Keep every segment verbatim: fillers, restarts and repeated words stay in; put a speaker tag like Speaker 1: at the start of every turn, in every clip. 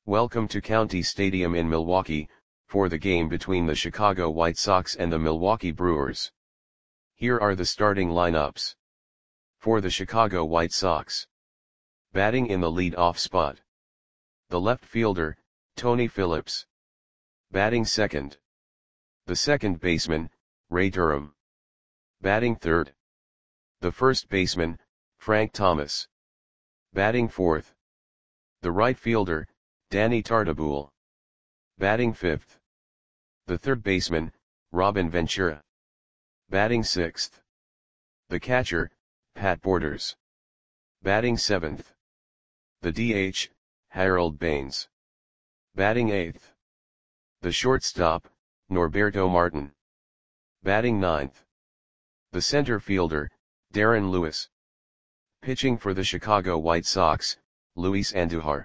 Speaker 1: Welcome to County Stadium in Milwaukee, for the game between the Chicago White Sox and the Milwaukee Brewers. Here are the starting lineups. For the Chicago White Sox. Batting in the lead-off spot. The left fielder, Tony Phillips. Batting second. The second baseman, Ray Durham. Batting third. The first baseman, Frank Thomas. Batting fourth. The right fielder, Danny Tartabull. Batting fifth. The third baseman, Robin Ventura. Batting sixth. The catcher, Pat Borders. Batting seventh. The D H, Harold Baines. Batting eighth. The shortstop, Norberto Martin. Batting ninth. The center fielder, Darren Lewis. Pitching for the Chicago White Sox, Luis Andujar.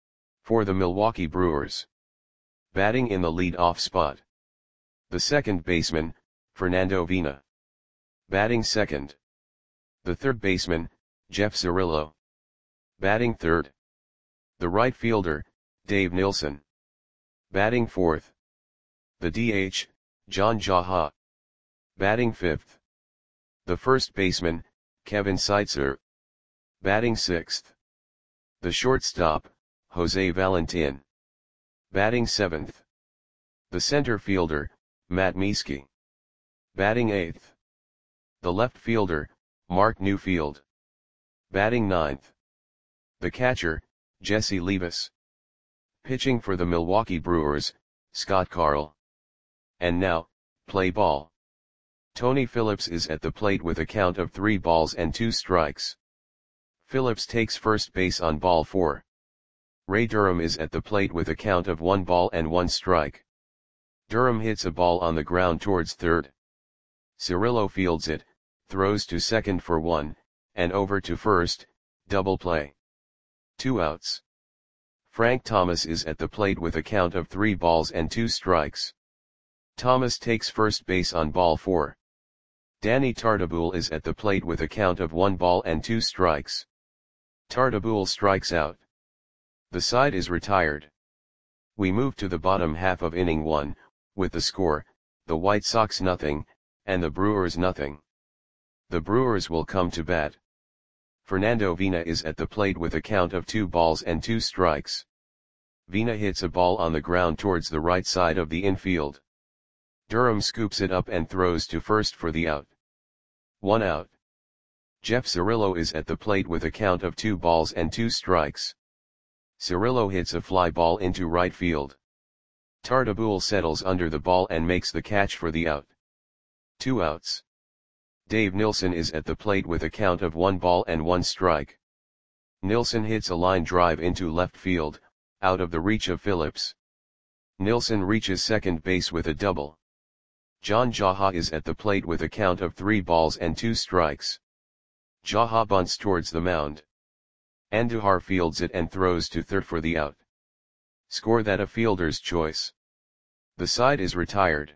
Speaker 1: For the Milwaukee Brewers. Batting in the lead-off spot. The second baseman, Fernando Vina. Batting second. The third baseman, Jeff Cirillo. Batting third. The right fielder, Dave Nilsson. Batting fourth. The D H, John Jaha. Batting fifth. The first baseman, Kevin Seitzer. Batting sixth. The shortstop, Jose Valentin. Batting seventh. The center fielder, Matt Mieske. Batting eighth. The left fielder, Mark Newfield. Batting ninth. The catcher, Jesse Levis. Pitching for the Milwaukee Brewers, Scott Carl. And now, play ball. Tony Phillips is at the plate with a count of three balls and two strikes. Phillips takes first base on ball four. Ray Durham is at the plate with a count of one ball and one strike. Durham hits a ball on the ground towards third. Cirillo fields it, throws to second for one, and over to first, double play. Two outs. Frank Thomas is at the plate with a count of three balls and two strikes. Thomas takes first base on ball four. Danny Tartabull is at the plate with a count of one ball and two strikes. Tartabull strikes out. The side is retired. We move to the bottom half of inning one, with the score, the White Sox nothing, and the Brewers nothing. The Brewers will come to bat. Fernando Vina is at the plate with a count of two balls and two strikes. Vina hits a ball on the ground towards the right side of the infield. Durham scoops it up and throws to first for the out. One out. Jeff Cirillo is at the plate with a count of two balls and two strikes. Cirillo hits a fly ball into right field. Tartabull settles under the ball and makes the catch for the out. Two outs. Dave Nilsson is at the plate with a count of one ball and one strike. Nilsson hits a line drive into left field, out of the reach of Phillips. Nilsson reaches second base with a double. John Jaha is at the plate with a count of three balls and two strikes. Jaha bunts towards the mound. Andujar fields it and throws to third for the out. Score that a fielder's choice. The side is retired.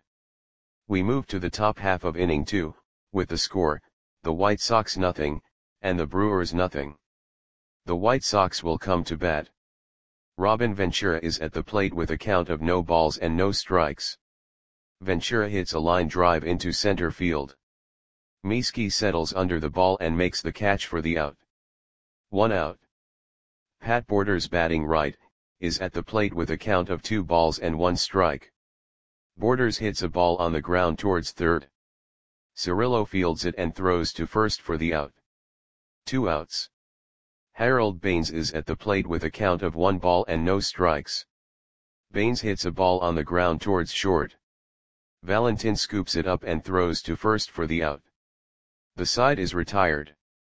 Speaker 1: We move to the top half of inning two, with the score, the White Sox nothing, and the Brewers nothing. The White Sox will come to bat. Robin Ventura is at the plate with a count of no balls and no strikes. Ventura hits a line drive into center field. Mieske settles under the ball and makes the catch for the out. One out. Pat Borders, batting right, is at the plate with a count of two balls and one strike. Borders hits a ball on the ground towards third. Cirillo fields it and throws to first for the out. Two outs. Harold Baines is at the plate with a count of one ball and no strikes. Baines hits a ball on the ground towards short. Valentin scoops it up and throws to first for the out. The side is retired.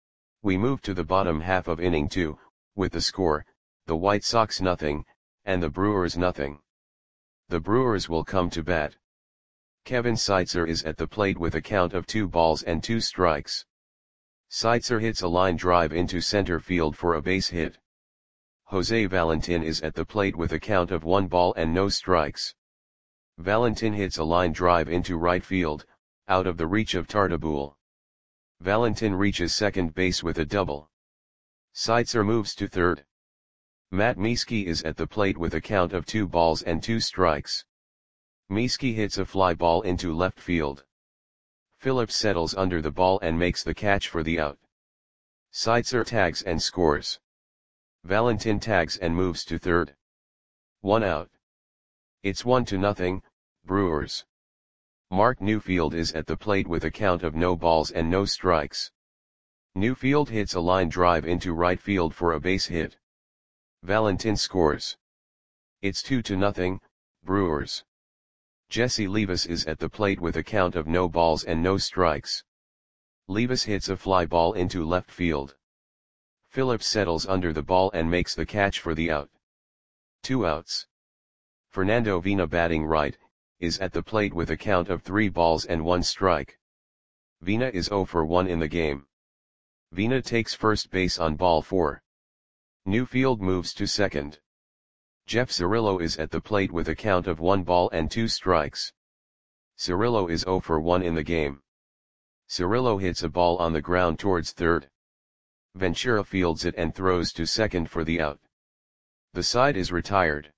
Speaker 1: We move to the bottom half of inning two, with the score, the White Sox nothing, and the Brewers nothing. The Brewers will come to bat. Kevin Seitzer is at the plate with a count of two balls and two strikes. Seitzer hits a line drive into center field for a base hit. Jose Valentin is at the plate with a count of one ball and no strikes. Valentin hits a line drive into right field, out of the reach of Tartabull. Valentin reaches second base with a double. Seitzer moves to third. Matt Mieske is at the plate with a count of two balls and two strikes. Mieske hits a fly ball into left field. Phillips settles under the ball and makes the catch for the out. Seitzer tags and scores. Valentin tags and moves to third. One out. It's one to nothing, Brewers. Mark Newfield is at the plate with a count of no balls and no strikes. Newfield hits a line drive into right field for a base hit. Valentin scores. It's two to nothing, Brewers. Jesse Levis is at the plate with a count of no balls and no strikes. Levis hits a fly ball into left field. Phillips settles under the ball and makes the catch for the out. Two outs. Fernando Vina, batting right, is at the plate with a count of three balls and one strike. Vina is zero for one in the game. Vina takes first base on ball four. Newfield moves to second. Jeff Cirillo is at the plate with a count of one ball and two strikes. Cirillo is zero for one in the game. Cirillo hits a ball on the ground towards third. Ventura fields it and throws to second for the out. The side is retired.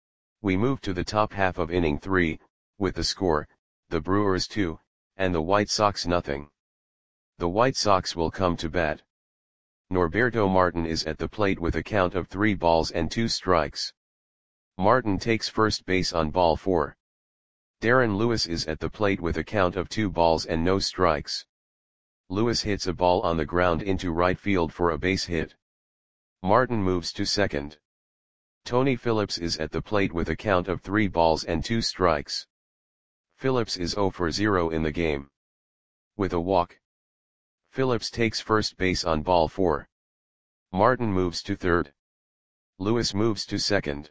Speaker 1: We move to the top half of inning three, with the score, the Brewers two, and the White Sox nothing. The White Sox will come to bat. Norberto Martin is at the plate with a count of three balls and two strikes. Martin takes first base on ball four. Darren Lewis is at the plate with a count of two balls and no strikes. Lewis hits a ball on the ground into right field for a base hit. Martin moves to second. Tony Phillips is at the plate with a count of three balls and two strikes. Phillips is zero for zero in the game. With a walk. Phillips takes first base on ball four. Martin moves to third. Lewis moves to second.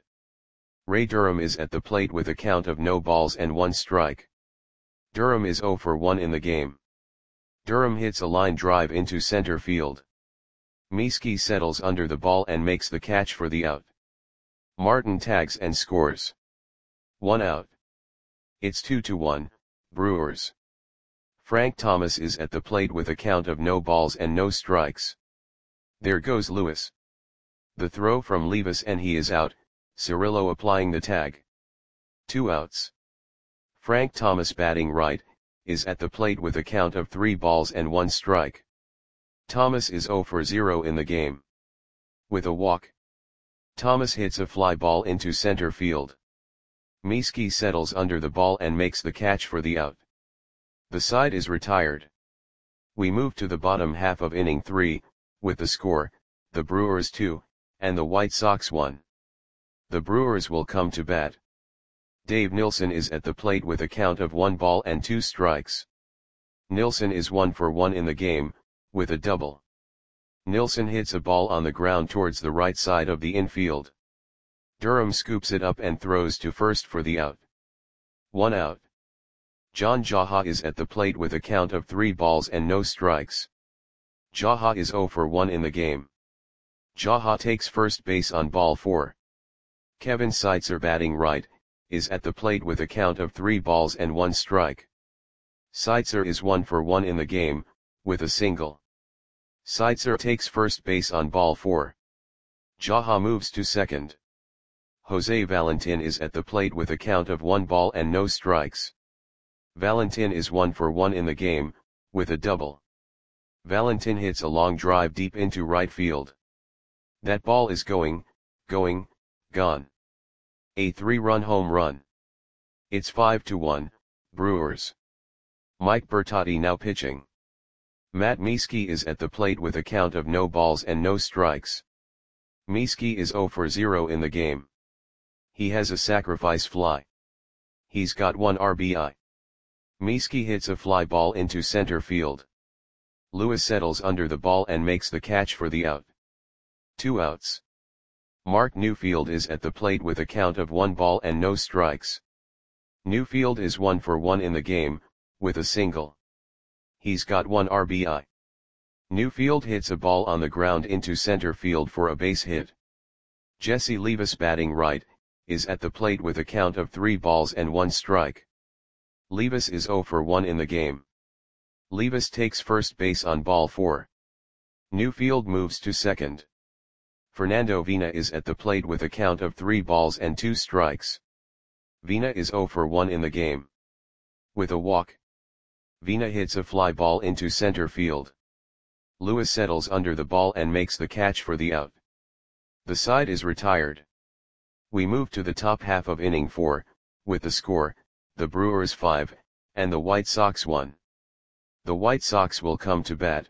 Speaker 1: Ray Durham is at the plate with a count of no balls and one strike. Durham is zero for one in the game. Durham hits a line drive into center field. Mieske settles under the ball and makes the catch for the out. Martin tags and scores. One out. It's two to one, Brewers. Frank Thomas is at the plate with a count of no balls and no strikes. There goes Lewis. The throw from Levis and he is out, Cirillo applying the tag. Two outs. Frank Thomas, batting right, is at the plate with a count of three balls and one strike. Thomas is zero for zero in the game. With a walk. Thomas hits a fly ball into center field. Mieske settles under the ball and makes the catch for the out. The side is retired. We move to the bottom half of inning three, with the score, the Brewers two, and the White Sox one. The Brewers will come to bat. Dave Nilsson is at the plate with a count of one ball and two strikes. Nilsson is one for one in the game, with a double. Nilsson hits a ball on the ground towards the right side of the infield. Durham scoops it up and throws to first for the out. One out. John Jaha is at the plate with a count of three balls and no strikes. Jaha is zero for one in the game. Jaha takes first base on ball four. Kevin Seitzer, batting right, is at the plate with a count of three balls and one strike. Seitzer is one for one in the game, with a single. Seitzer takes first base on ball four. Jaha moves to second. Jose Valentin is at the plate with a count of one ball and no strikes. Valentin is one for one in the game, with a double. Valentin hits a long drive deep into right field. That ball is going, going, gone. A three-run home run. It's five to one, Brewers. Mike Bertotti now pitching. Matt Mieske is at the plate with a count of no balls and no strikes. Mieske is zero for zero in the game. He has a sacrifice fly. He's got one R B I. Mieske hits a fly ball into center field. Lewis settles under the ball and makes the catch for the out. Two outs. Mark Newfield is at the plate with a count of one ball and no strikes. Newfield is one for one in the game, with a single. He's got one R B I. Newfield hits a ball on the ground into center field for a base hit. Jesse Levis, batting right, is at the plate with a count of three balls and one strike. Levis is zero for one in the game. Levis takes first base on ball four. Newfield moves to second. Fernando Vina is at the plate with a count of three balls and two strikes. Vina is zero for one in the game. With a walk, Vina hits a fly ball into center field. Lewis settles under the ball and makes the catch for the out. The side is retired. We move to the top half of inning four, with the score, the Brewers five, and the White Sox one. The White Sox will come to bat.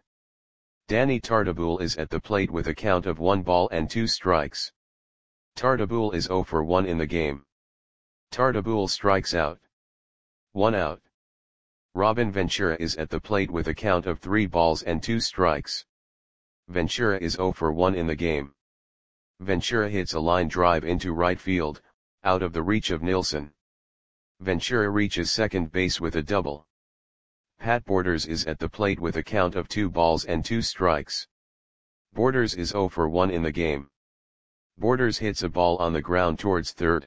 Speaker 1: Danny Tartabull is at the plate with a count of one ball and two strikes. Tartabull is zero for one in the game. Tartabull strikes out. One out. Robin Ventura is at the plate with a count of three balls and two strikes. Ventura is zero for one in the game. Ventura hits a line drive into right field, out of the reach of Nilsson. Ventura reaches second base with a double. Pat Borders is at the plate with a count of two balls and two strikes. Borders is zero for one in the game. Borders hits a ball on the ground towards third.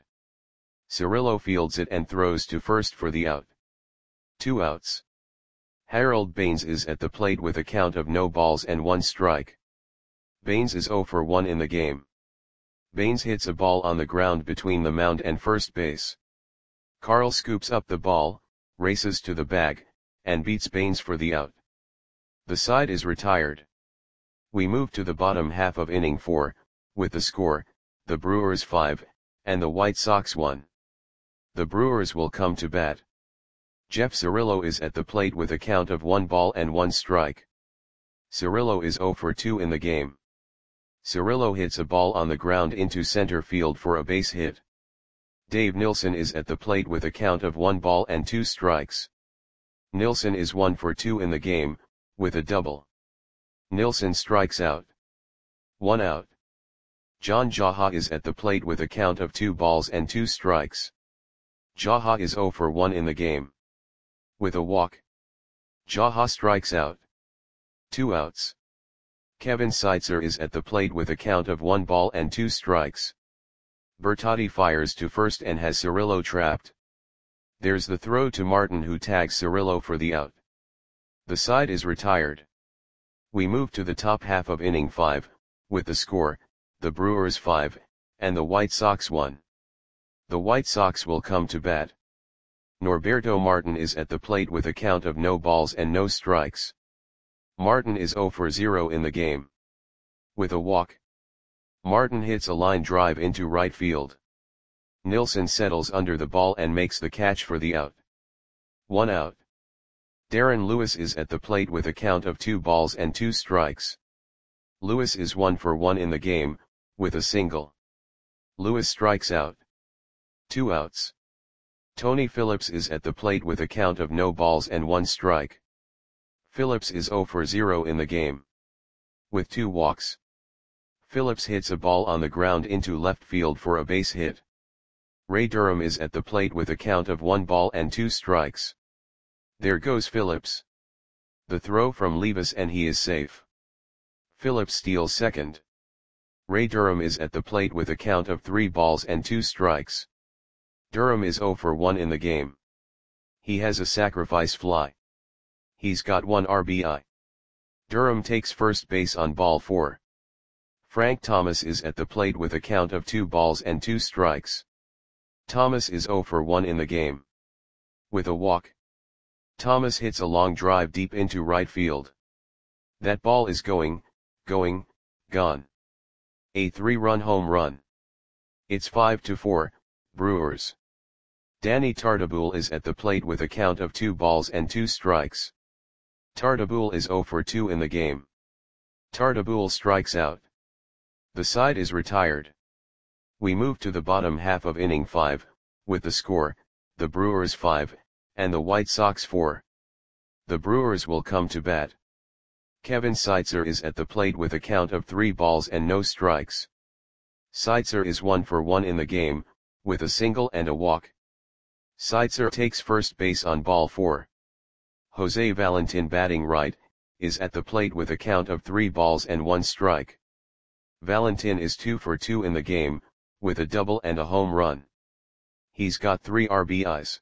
Speaker 1: Cirillo fields it and throws to first for the out. Two outs. Harold Baines is at the plate with a count of no balls and one strike. Baines is zero for one in the game. Baines hits a ball on the ground between the mound and first base. Carl scoops up the ball, races to the bag, and beats Baines for the out. The side is retired. We move to the bottom half of inning four, with the score, the Brewers five, and the White Sox one. The Brewers will come to bat. Jeff Cirillo is at the plate with a count of one ball and one strike. Cirillo is zero for two in the game. Cirillo hits a ball on the ground into center field for a base hit. Dave Nilsson is at the plate with a count of one ball and two strikes. Nilsson is one for two in the game, with a double. Nilsson strikes out. One out. John Jaha is at the plate with a count of two balls and two strikes. Jaha is zero for one in the game. With a walk, Jaha strikes out. Two outs. Kevin Seitzer is at the plate with a count of one ball and two strikes. Bertotti fires to first and has Cirillo trapped. There's the throw to Martin, who tags Cirillo for the out. The side is retired. We move to the top half of inning five, with the score, the Brewers five, and the White Sox one. The White Sox will come to bat. Norberto Martin is at the plate with a count of no balls and no strikes. Martin is zero for zero in the game. With a walk, Martin hits a line drive into right field. Nilsson settles under the ball and makes the catch for the out. One out. Darren Lewis is at the plate with a count of two balls and two strikes. Lewis is one for one in the game, with a single. Lewis strikes out. Two outs. Tony Phillips is at the plate with a count of no balls and one strike. Phillips is zero for zero in the game. With two walks, Phillips hits a ball on the ground into left field for a base hit. Ray Durham is at the plate with a count of one ball and two strikes. There goes Phillips. The throw from Levis and he is safe. Phillips steals second. Ray Durham is at the plate with a count of three balls and two strikes. Durham is zero for one in the game. He has a sacrifice fly. He's got one R B I. Durham takes first base on ball four. Frank Thomas is at the plate with a count of two balls and two strikes. Thomas is zero for one in the game. With a walk, Thomas hits a long drive deep into right field. That ball is going, going, gone. A three-run home run. It's five to four, Brewers. Danny Tartabull is at the plate with a count of two balls and two strikes. Tartabull is zero for two in the game. Tartabull strikes out. The side is retired. We move to the bottom half of inning five, with the score, the Brewers five, and the White Sox four. The Brewers will come to bat. Kevin Seitzer is at the plate with a count of three balls and no strikes. Seitzer is one for one in the game, with a single and a walk. Seitzer takes first base on ball four. Jose Valentin, batting right, is at the plate with a count of three balls and one strike. Valentin is two for two in the game, with a double and a home run. He's got three R B Is.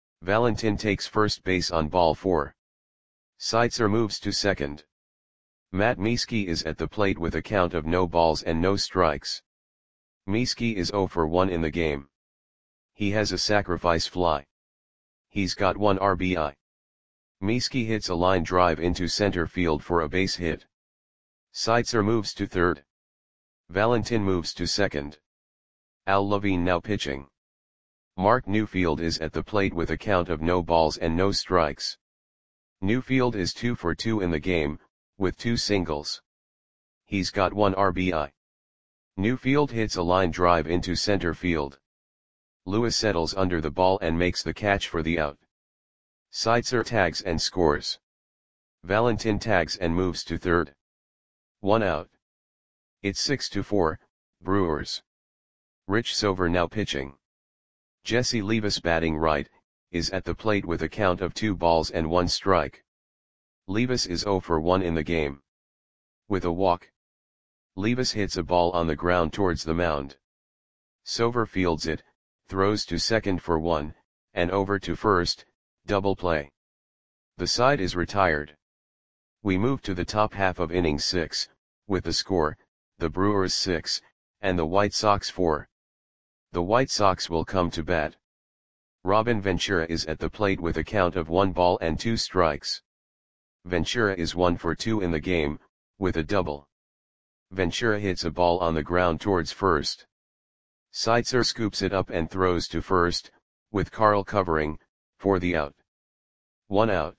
Speaker 1: Valentin takes first base on ball four. Seitzer moves to second. Matt Mieske is at the plate with a count of no balls and no strikes. Mieske is zero for one in the game. He has a sacrifice fly. He's got one R B I. Mieske hits a line drive into center field for a base hit. Seitzer moves to third. Valentin moves to second. Al Levine now pitching. Mark Newfield is at the plate with a count of no balls and no strikes. Newfield is two for two in the game, with two singles. He's got one R B I. Newfield hits a line drive into center field. Lewis settles under the ball and makes the catch for the out. Seitzer tags and scores. Valentin tags and moves to third. One out. It's six to four, Brewers. Rich Sover now pitching. Jesse Levis batting right, is at the plate with a count of two balls and one strike. Levis is zero for one in the game. With a walk. Levis hits a ball on the ground towards the mound. Sover fields it, throws to second for one, and over to first, double play. The side is retired. We move to the top half of inning six, with the score, the Brewers six, and the White Sox four. The White Sox will come to bat. Robin Ventura is at the plate with a count of one ball and two strikes. Ventura is one for two in the game, with a double. Ventura hits a ball on the ground towards first. Seitzer scoops it up and throws to first, with Carl covering, for the out. One out.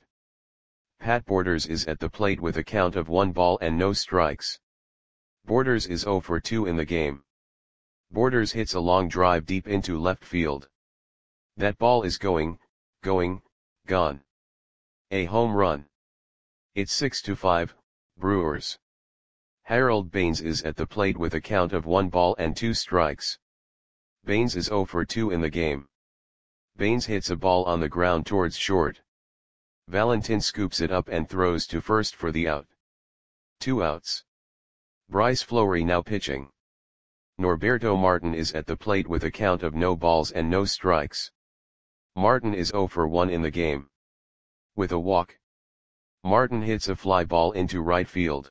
Speaker 1: Pat Borders is at the plate with a count of one ball and no strikes. Borders is zero for two in the game. Borders hits a long drive deep into left field. That ball is going, going, gone. A home run. It's six to five, Brewers. Harold Baines is at the plate with a count of one ball and two strikes. Baines is zero for two in the game. Baines hits a ball on the ground towards short. Valentin scoops it up and throws to first for the out. Two outs. Bryce Fleury now pitching. Norberto Martin is at the plate with a count of no balls and no strikes. Martin is zero for one in the game. With a walk. Martin hits a fly ball into right field.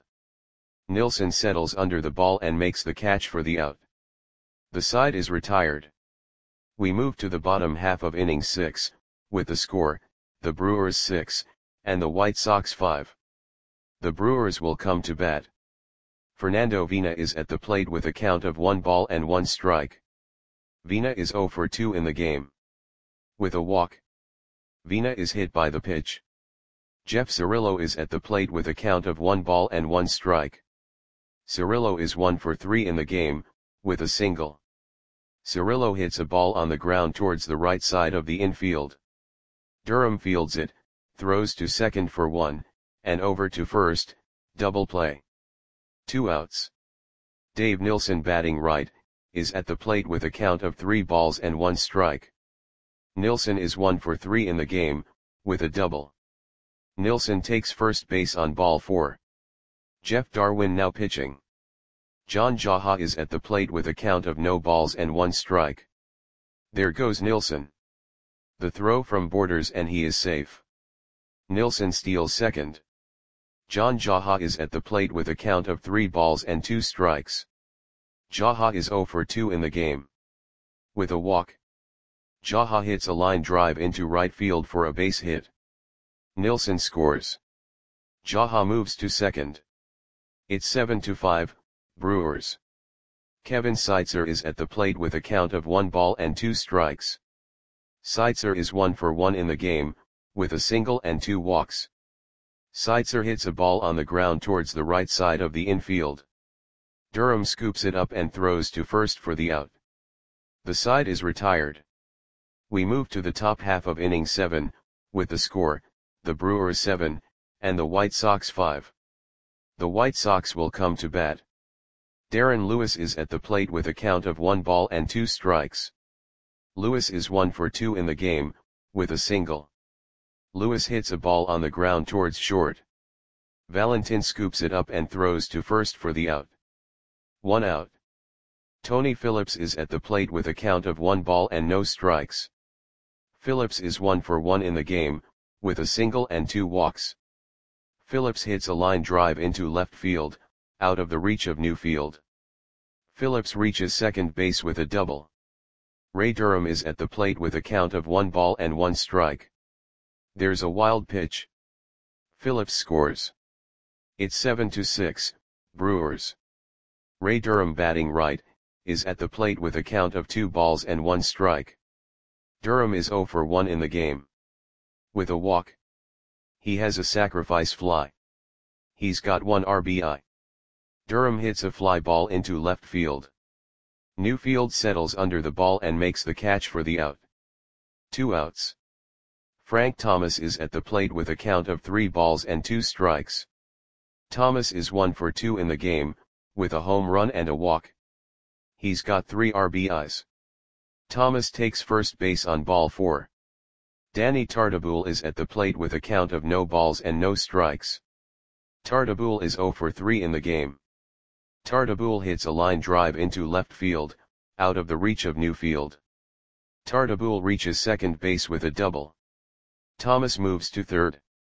Speaker 1: Nilsson settles under the ball and makes the catch for the out. The side is retired. We move to the bottom half of inning six, with the score, the Brewers six, and the White Sox five. The Brewers will come to bat. Fernando Vina is at the plate with a count of one ball and one strike. Vina is zero for two in the game. With a walk. Vina is hit by the pitch. Jeff Cirillo is at the plate with a count of one ball and one strike. Cirillo is one for three in the game, with a single. Cirillo hits a ball on the ground towards the right side of the infield. Durham fields it, throws to second for one, and over to first, double play. Two outs. Dave Nilsson batting right, is at the plate with a count of three balls and one strike. Nilsson is one for three in the game, with a double. Nilsson takes first base on ball four. Jeff Darwin now pitching. John Jaha is at the plate with a count of no balls and one strike. There goes Nilsson. The throw from Borders and he is safe. Nilsson steals second. John Jaha is at the plate with a count of three balls and two strikes. Jaha is zero for two in the game. With a walk. Jaha hits a line drive into right field for a base hit. Nilsson scores. Jaha moves to second. It's seven to five, Brewers. Kevin Seitzer is at the plate with a count of one ball and two strikes. Seitzer is one for one in the game, with a single and two walks. Seitzer hits a ball on the ground towards the right side of the infield. Durham scoops it up and throws to first for the out. The side is retired. We move to the top half of inning seven, with the score, the Brewers seven, and the White Sox five. The White Sox will come to bat. Darren Lewis is at the plate with a count of one ball and two strikes. Lewis is one for two in the game, with a single. Lewis hits a ball on the ground towards short. Valentin scoops it up and throws to first for the out. One out. Tony Phillips is at the plate with a count of one ball and no strikes. Phillips is one for one in the game, with a single and two walks. Phillips hits a line drive into left field, out of the reach of Newfield. Phillips reaches second base with a double. Ray Durham is at the plate with a count of one ball and one strike. There's a wild pitch. Phillips scores. It's seven to six, Brewers. Ray Durham, batting right, is at the plate with a count of two balls and one strike. Durham is zero for one in the game. With a walk. He has a sacrifice fly. He's got one R B I. Durham hits a fly ball into left field. Newfield settles under the ball and makes the catch for the out. Two outs. Frank Thomas is at the plate with a count of three balls and two strikes. Thomas is one for two in the game, with a home run and a walk. He's got three R B Is. Thomas takes first base on ball four. Danny Tartabull is at the plate with a count of no balls and no strikes. Tartabull is zero for three in the game. Tartabull hits a line drive into left field, out of the reach of Newfield. Tartabull reaches second base with a double. Thomas moves to third.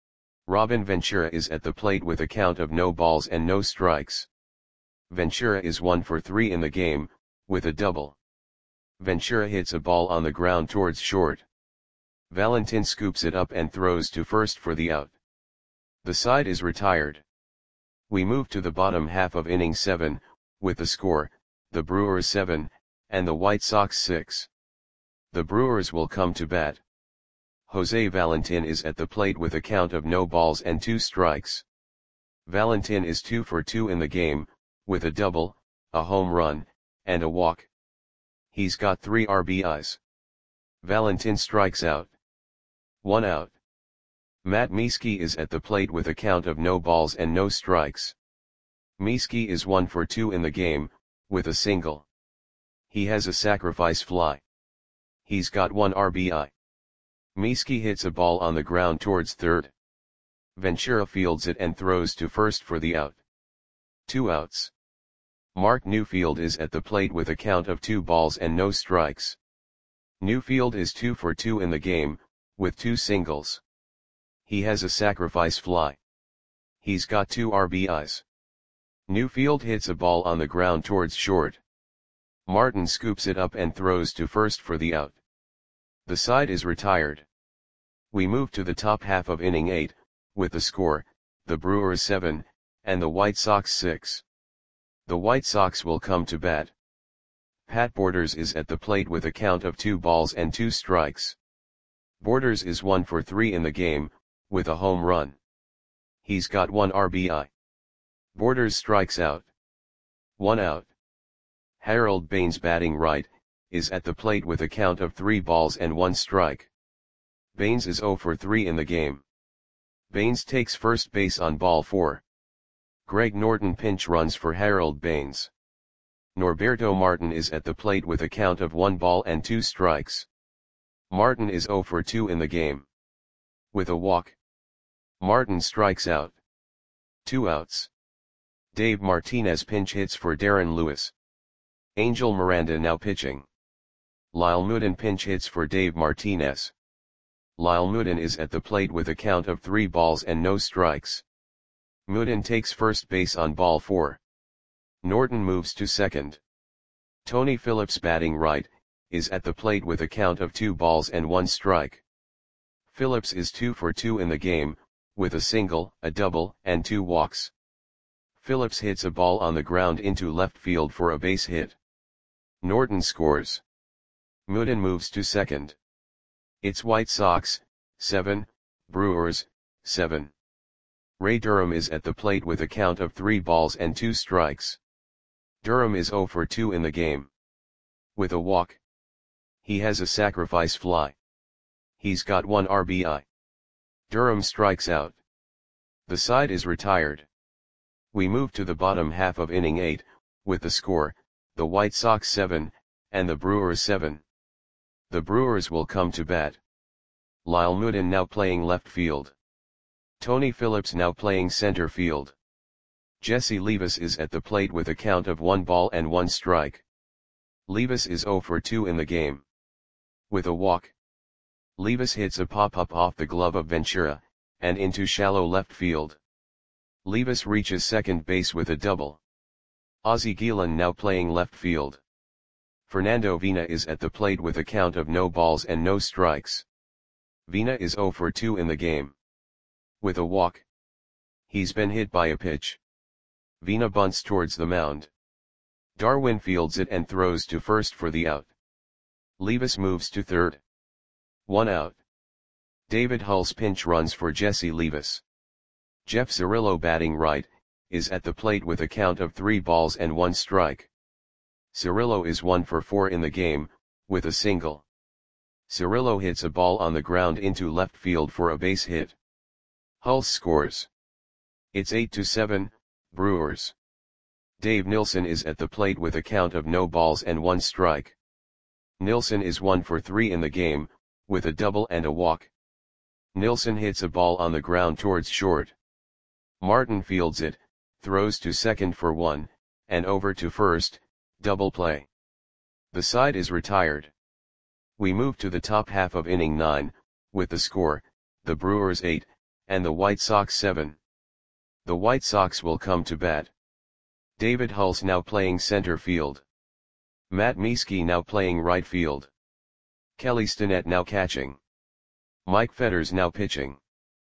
Speaker 1: Robin Ventura is at the plate with a count of no balls and no strikes. Ventura is one for three in the game, with a double. Ventura hits a ball on the ground towards short. Valentin scoops it up and throws to first for the out. The side is retired. We move to the bottom half of inning seven, with the score, the Brewers seven, and the White Sox six. The Brewers will come to bat. Jose Valentin is at the plate with a count of no balls and two strikes. Valentin is two for two in the game, with a double, a home run, and a walk. He's got three R B Is. Valentin strikes out. One out. Matt Mieske is at the plate with a count of no balls and no strikes. Mieske is one for two in the game, with a single. He has a sacrifice fly. He's got one R B I. Mieske hits a ball on the ground towards third. Ventura fields it and throws to first for the out. Two outs. Mark Newfield is at the plate with a count of two balls and no strikes. Newfield is two for two in the game, with two singles. He has a sacrifice fly. He's got two R B Is. Newfield hits a ball on the ground towards short. Martin scoops it up and throws to first for the out. The side is retired. We move to the top half of inning eight, with the score, the Brewers seven, and the White Sox six. The White Sox will come to bat. Pat Borders is at the plate with a count of two balls and two strikes. Borders is one for three in the game, with a home run. He's got one R B I. Borders strikes out. One out. Harold Baines, batting right, is at the plate with a count of three balls and one strike. Baines is zero for three in the game. Baines takes first base on ball four. Greg Norton pinch runs for Harold Baines. Norberto Martin is at the plate with a count of one ball and two strikes. Martin is zero for two in the game. With a walk. Martin strikes out. Two outs. Dave Martinez pinch hits for Darren Lewis. Angel Miranda now pitching. Lyle Mooden pinch hits for Dave Martinez. Lyle Mooden is at the plate with a count of three balls and no strikes. Mooden takes first base on ball four. Norton moves to second. Tony Phillips, batting right, is at the plate with a count of two balls and one strike. Phillips is two for two in the game, with a single, a double, and two walks. Phillips hits a ball on the ground into left field for a base hit. Norton scores. Mooden moves to second. It's White Sox, seven, Brewers, seven. Ray Durham is at the plate with a count of three balls and two strikes. Durham is zero for two in the game. With a walk. He has a sacrifice fly. He's got one R B I. Durham strikes out. The side is retired. We move to the bottom half of inning eight, with the score, the White Sox seven, and the Brewers seven. The Brewers will come to bat. Lyle Mooden now playing left field. Tony Phillips now playing center field. Jesse Levis is at the plate with a count of one ball and one strike. Levis is zero for two in the game. With a walk. Levis hits a pop-up off the glove of Ventura, and into shallow left field. Levis reaches second base with a double. Ozzie Guillen now playing left field. Fernando Vina is at the plate with a count of no balls and no strikes. Vina is oh for two in the game. With a walk. He's been hit by a pitch. Vina bunts towards the mound. Darwin fields it and throws to first for the out. Levis moves to third. One out. David Hull's pinch runs for Jesse Levis. Jeff Cirillo batting right, is at the plate with a count of three balls and one strike. Cirillo is one for four in the game, with a single. Cirillo hits a ball on the ground into left field for a base hit. Hull scores. It's eight to seven, Brewers. Dave Nilsson is at the plate with a count of no balls and one strike. Nilsson is one for three in the game, with a double and a walk. Nilsson hits a ball on the ground towards short. Martin fields it, throws to second for one, and over to first, double play. The side is retired. We move to the top half of inning nine, with the score, the Brewers eight, and the White Sox seven. The White Sox will come to bat. David Hull's now playing center field. Matt Mieske now playing right field. Kelly Stinnett now catching. Mike Fetters now pitching.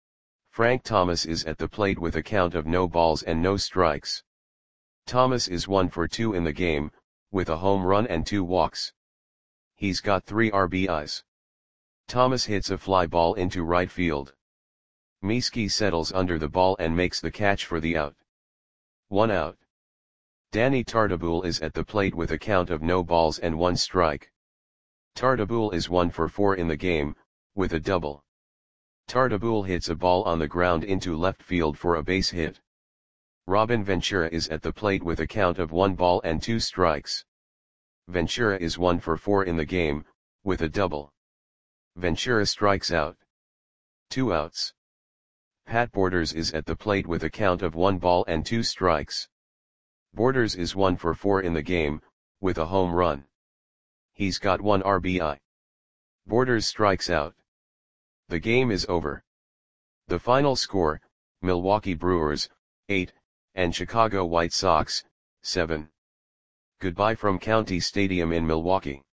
Speaker 1: Frank Thomas is at the plate with a count of no balls and no strikes. Thomas is one for two in the game, with a home run and two walks. He's got three R B Is. Thomas hits a fly ball into right field. Mieske settles under the ball and makes the catch for the out. One out. Danny Tartabull is at the plate with a count of no balls and one strike. Tartabull is one for four in the game, with a double. Tartabull hits a ball on the ground into left field for a base hit. Robin Ventura is at the plate with a count of one ball and two strikes. Ventura is one for four in the game, with a double. Ventura strikes out. Two outs. Pat Borders is at the plate with a count of one ball and two strikes. Borders is one for four in the game, with a home run. He's got one R B I. Borders strikes out. The game is over. The final score, Milwaukee Brewers, eight, and Chicago White Sox, seven. Goodbye from County Stadium in Milwaukee.